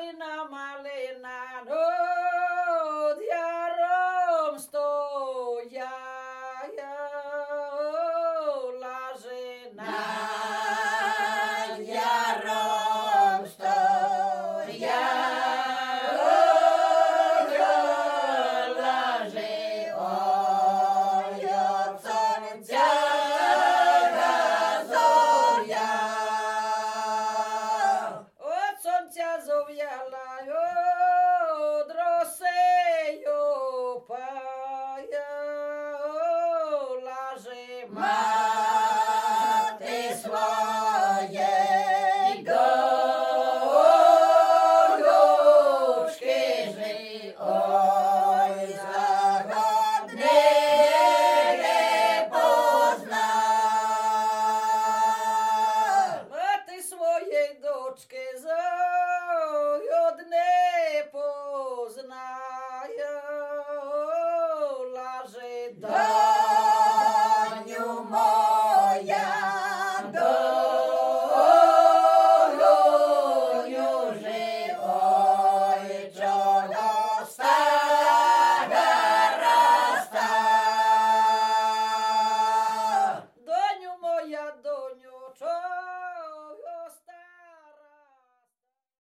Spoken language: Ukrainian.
малина над яром стояла жена. Над яром стояла же, ой, от сонця зоря. От сонця зов'яла,